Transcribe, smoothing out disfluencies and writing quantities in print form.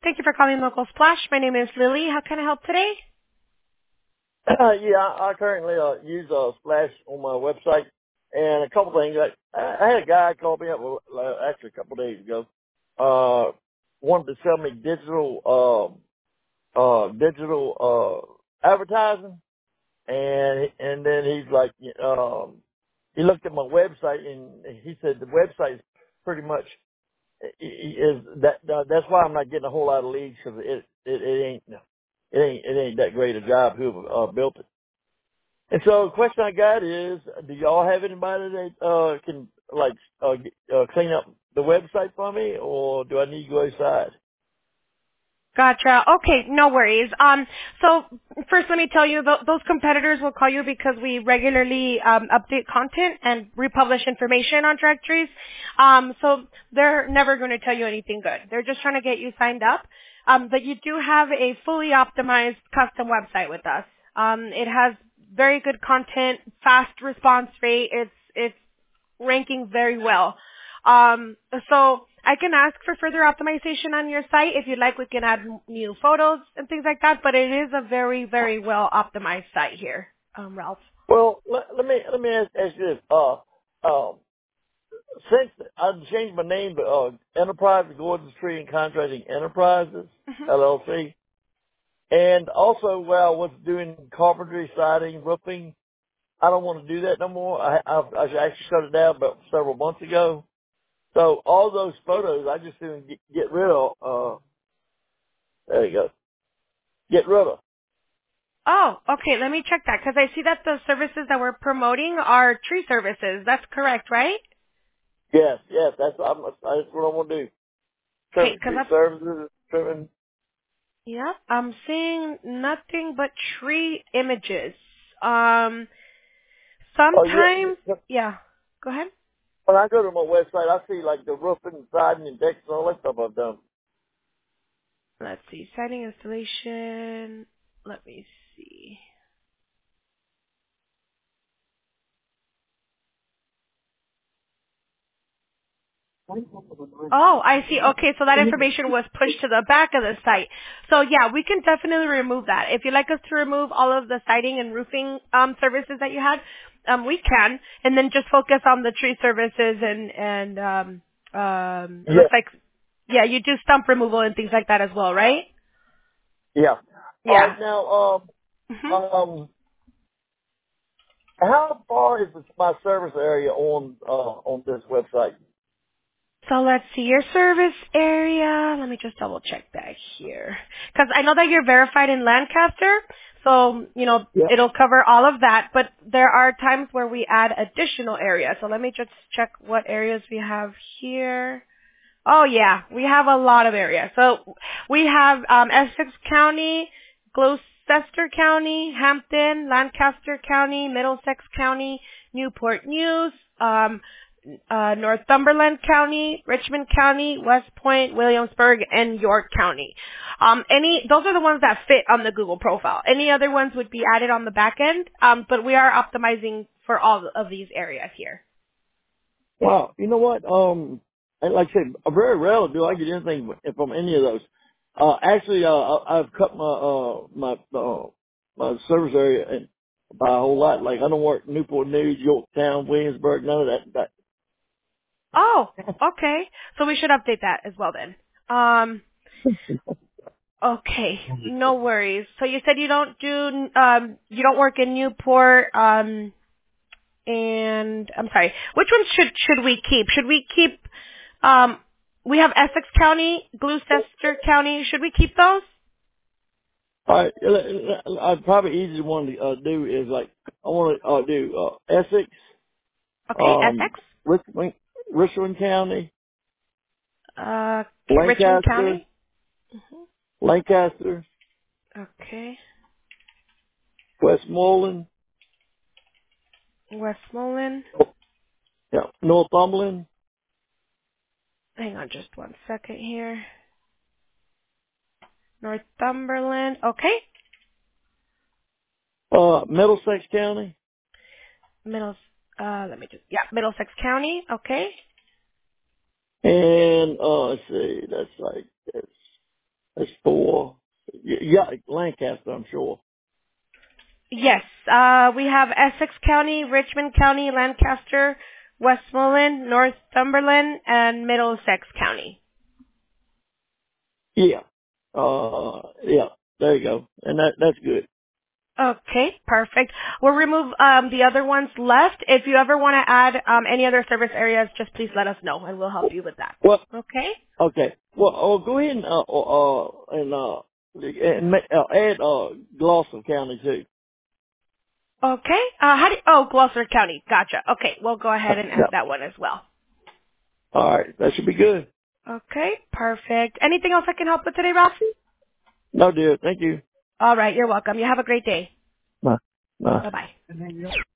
Thank you for calling Local Splash. My name is Lily. How can I help today? Yeah, I currently use Splash on my website, and a couple things. I had a guy call me up actually a couple days ago, wanted to sell me digital advertising, and then he's like, he looked at my website and he said the website is pretty much is that that's why I'm not getting a whole lot of leads because it ain't that great a job who built it. And so the question I got is, do y'all have anybody that can clean up the website for me, or do I need to go outside? Gotcha. Okay, no worries. So first let me tell you, those competitors will call you because we regularly update content and republish information on directories. So they're never going to tell you anything good. They're just trying to get you signed up. But you do have a fully optimized custom website with us. It has very good content, fast response rate. It's ranking very well. So I can ask for further optimization on your site. If you'd like, we can add new photos and things like that, but it is a very, very well optimized site here, Ralph. Well, let me ask you this. Since I've changed my name to Enterprise Gordon's Tree and Contracting Enterprises, Mhm. LLC, and also where I was doing carpentry, siding, roofing, I don't want to do that no more. I actually shut it down about several months ago. So all those photos I just didn't get rid of. There you go. Get rid of. Oh, okay. Let me check that because I see that the services that we're promoting are tree services. That's correct, right? Yes, that's what I want to do. Okay, Trimming because tree services, trimming. yep, I'm seeing nothing but tree images. Oh yeah. Sometimes, yeah. Go ahead. When I go to my website, I see like the roofing, siding, and decks and all that stuff I've done. Let's see. Siding installation. Let me see. Oh, I see. Okay, so that information was pushed to the back of the site. So yeah, we can definitely remove that. If you'd like us to remove all of the siding and roofing services that you had, we can, and then just focus on the tree services and it Yeah, looks like yeah, you do stump removal and things like that as well, right? yeah. All Yeah. right, now, Mhm. how far is my service area on this website? So let's see your service area. Let me just double check that here. Because I know that you're verified in Lancaster, so, Yeah. it'll cover all of that, but there are times where we add additional areas. So let me just check what areas we have here. Oh yeah, we have a lot of areas. So we have Essex County, Gloucester County, Hampton, Lancaster County, Middlesex County, Newport News, Northumberland County, Richmond County, West Point, Williamsburg, and York County. Those are the ones that fit on the Google profile. Any other ones would be added on the back end, but we are optimizing for all of these areas here. Wow. You know what? Like I said, very rarely do I get anything from any of those. Actually, I've cut my service area by a whole lot. Like I don't work Newport News, Yorktown, Williamsburg, none of that. Oh, okay. So we should update that as well then. Okay, no worries. So you said you don't you don't work in Newport, and I'm sorry. Which ones should we keep? Should we keep? Um, we have Essex County, Gloucester County. Should we keep those? All right, probably easy one to do is like I want to do Essex, Okay, Essex. Richmond, Richmond County, Okay, Richmond Lancaster, County. Lancaster, Okay, Westmoreland, Westmoreland. yeah, Northumberland, Hang on just one second here. Northumberland. Okay. Middlesex County, Middlesex County. Okay. and let's see, that's like this. That's 4. Yeah, Lancaster, I'm sure. Yes, we have Essex County, Richmond County, Lancaster, Westmoreland, Northumberland, and Middlesex County. Yeah. Yeah. There you go. And that's good. Okay, perfect. We'll remove the other ones left. If you ever want to add any other service areas, just please let us know, and we'll help you with that. Well, Okay? okay. Well, go ahead and add Gloucester County too. Okay. Gloucester County. Gotcha. Okay, we'll go ahead and Yeah. add that one as well. All right. That should be good. Okay, perfect. Anything else I can help with today, Ralph? No, dear. Thank you. All right, you're welcome. You have a great day. Bye. Bye. Bye-bye.